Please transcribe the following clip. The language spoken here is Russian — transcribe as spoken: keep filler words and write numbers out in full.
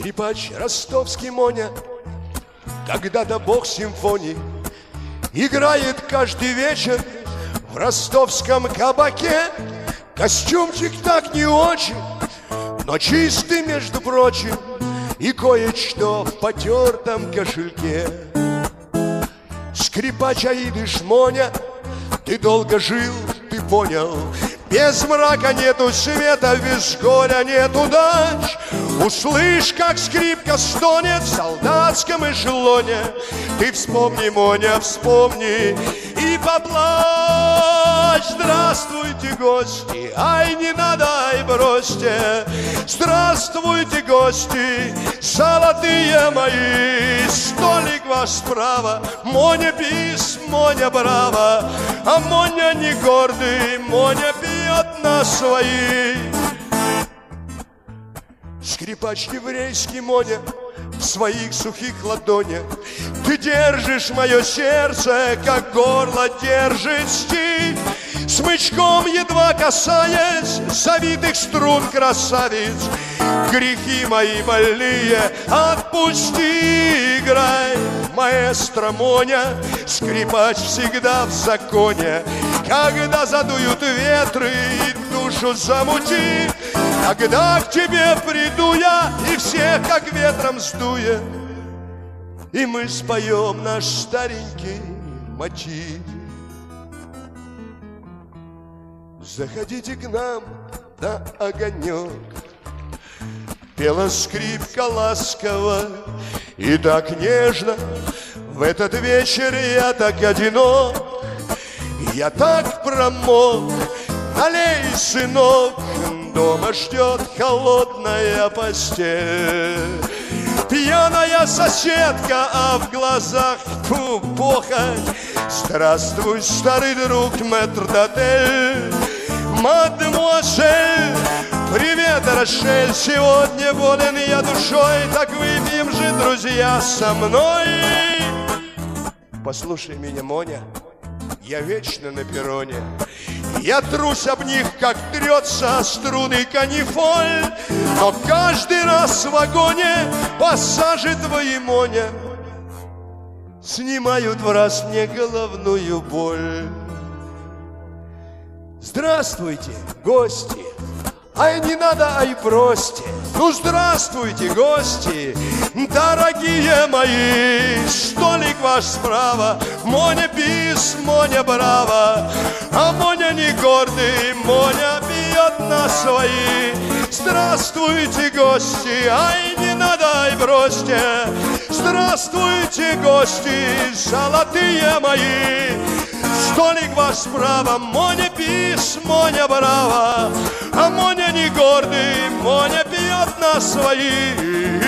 Скрипач ростовский Моня, когда-то бог симфоний, играет каждый вечер в ростовском кабаке. Костюмчик так не очень, но чистый, между прочим, и кое-что в потертом кошельке. Скрипач Аидыш Моня, ты долго жил, ты понял. Без мрака нету света, без горя нет удач. Услышь, как скрипка стонет в солдатском эшелоне. Ты вспомни, Моня, вспомни и поплачь. Здравствуйте, гости, ай, не надо, ай, бросьте. Здравствуйте, гости, золотые мои. Столик ваш справа, Моня бис, Моня браво. А Моня не гордый, Моня бьет на свои. Скрипач еврейский Моня, в своих сухих ладонях ты держишь мое сердце, как горло держит стих. Смычком едва касаясь завитых струн, красавиц, грехи мои больные отпусти, играй. Маэстро Моня, скрипач всегда в законе. Когда задуют ветры и душу замути, тогда к тебе приду я и всех как ветром сдуя, и мы споем наш старенький мотив. Заходите к нам на огонек, пела скрипка ласково и так нежно. В этот вечер я так одинок, я так промок. Налей, сынок, дома ждет холодная постель. Пьяная соседка, а в глазах фу, похоть. Здравствуй, старый друг, метрдотель. Мадемуазель, привет, Рошель. Сегодня болен я душой, так выпьем же, друзья, со мной. Послушай меня, Моня, я вечно на перроне. Я трусь об них, как трется струны канифоль. Но каждый раз в вагоне пассажи твои, Моня, снимают в раз мне головную боль. Здравствуйте, гости, ай, не надо, ай, бросьте. Ну, здравствуйте, гости, дорогие мои. Столик ваш справа, Моня бис, Моня браво. А Моня не гордый, Моня бьет на свои. Здравствуйте, гости, ай, не надо, ай, бросьте. Здравствуйте, гости, золотые мои. Столик ваш справа, Моня бис, Моня браво. А Моня не гордый, Моня бьет на свои.